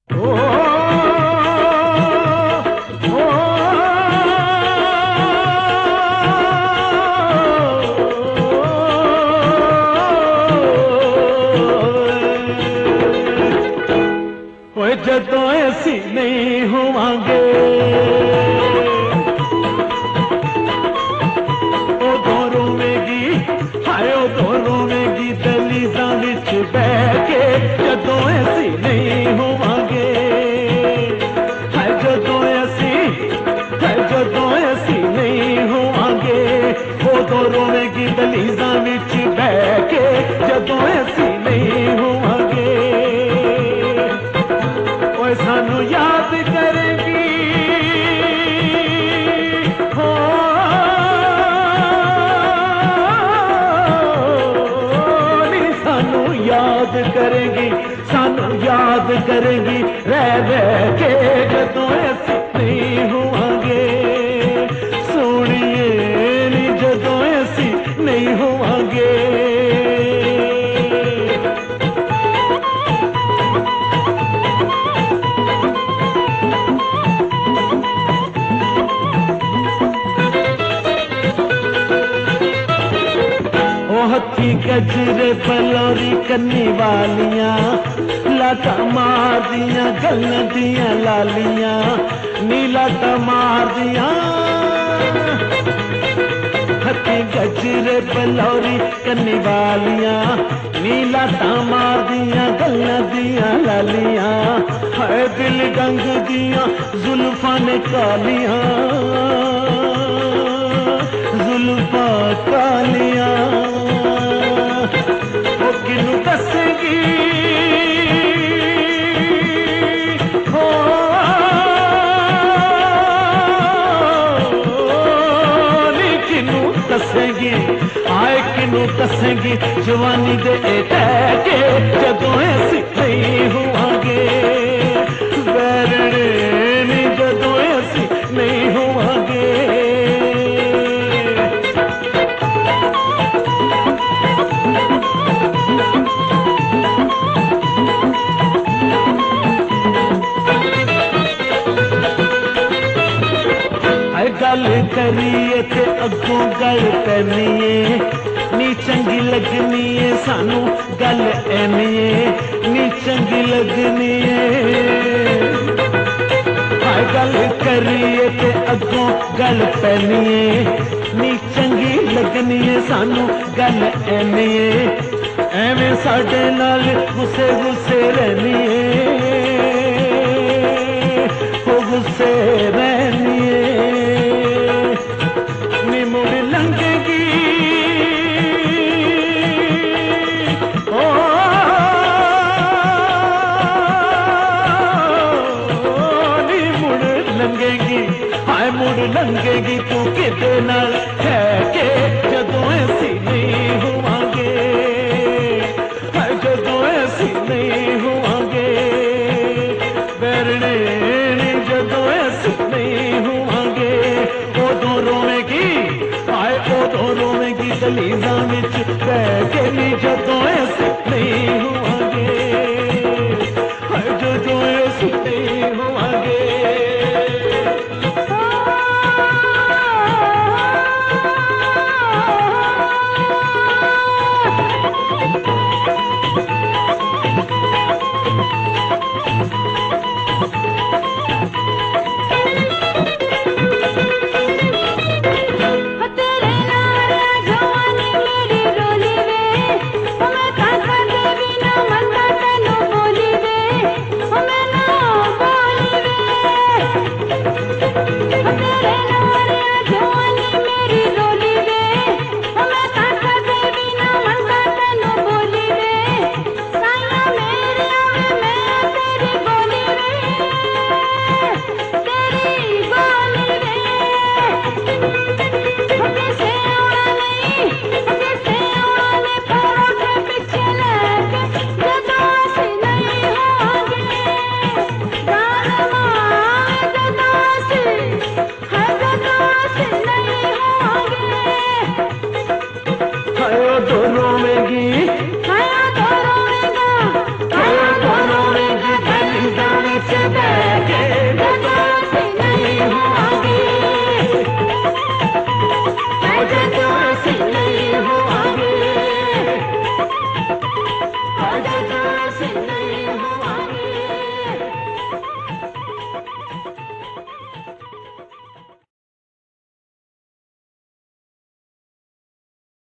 जदों असी नहीं होवांगे उदों रोवेगी, हाय उदों रोवेगी दलीज़ां विच बह के। जदों असी नहीं होवांगे, हाय जदों असी नहीं होवांगे उदों रोवेगी दलीज़ां विच बह के। जदों असी नहीं होवांगे सानू याद करेगी, हो सानू याद करेगी, सानू याद करेगी रह रह के। जदों असी नहीं होवांगे सोनिए नी, जदों असी नहीं होवांगे। हथी गजरे बलौरी कन्नी वालियां, लाटा मारदियां गल्लां दियां लालियां, नीलाटा मारदियां। हथी गजरे बलौरी कन्नी वालियां, नीलाटा मारदियां गल्लां दियां लालियां। है दिल गंग दियां जुल्फां ने कालियां, जुल्फां कालियां। किनू दसेगी, हो किनू दसेगी, आए किनू दसेगी जवानी दे टैके। जदों असी नहीं होवांगे बैरने नी, जदों असी नहीं होवांगे। गल करिए ते अगों गल पैनीए नी, चंगी लगनी है सानू गल ऐनीए नी, चंगी लगनी है। गल करिए ते अगों गल पैनीए नी, चंगी लगनी है सानू गल ऐनीए। एवें साडे नाल गुस्से गुस्से रहनीए, हो गुस्से रहनीए। मुड़ लंघेगी, ओ नी मुड़ लंघेगी, हाय मुड़ लंघेगी तू किदे नाल है के। जदों असी नहीं होवांगे, हाय जदों असी नहीं